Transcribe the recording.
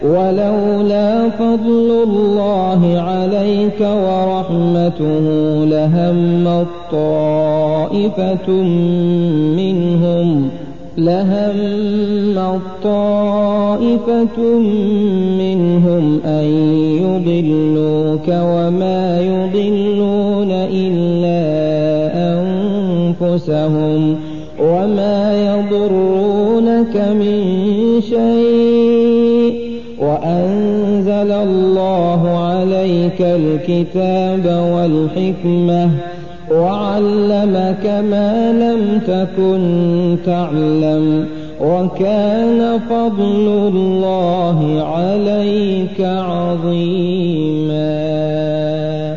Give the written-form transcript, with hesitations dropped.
ولولا فضل الله عليك ورحمته لهم طائفة منهم أن يضلوك وما يضلون إلا أنفسهم وما يضرونك من شيء وأنزل الله عليك الكتاب والحكمة وعلمك ما لم تكن تعلم وكان فضل الله عليك عظيما.